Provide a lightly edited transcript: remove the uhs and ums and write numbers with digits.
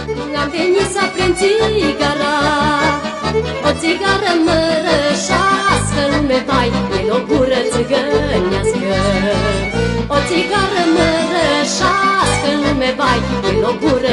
Am venit să prind țigara, o țigară mărășească, lume vai, e o gură țigănească. O țigară mărășească, lume vai, e o gură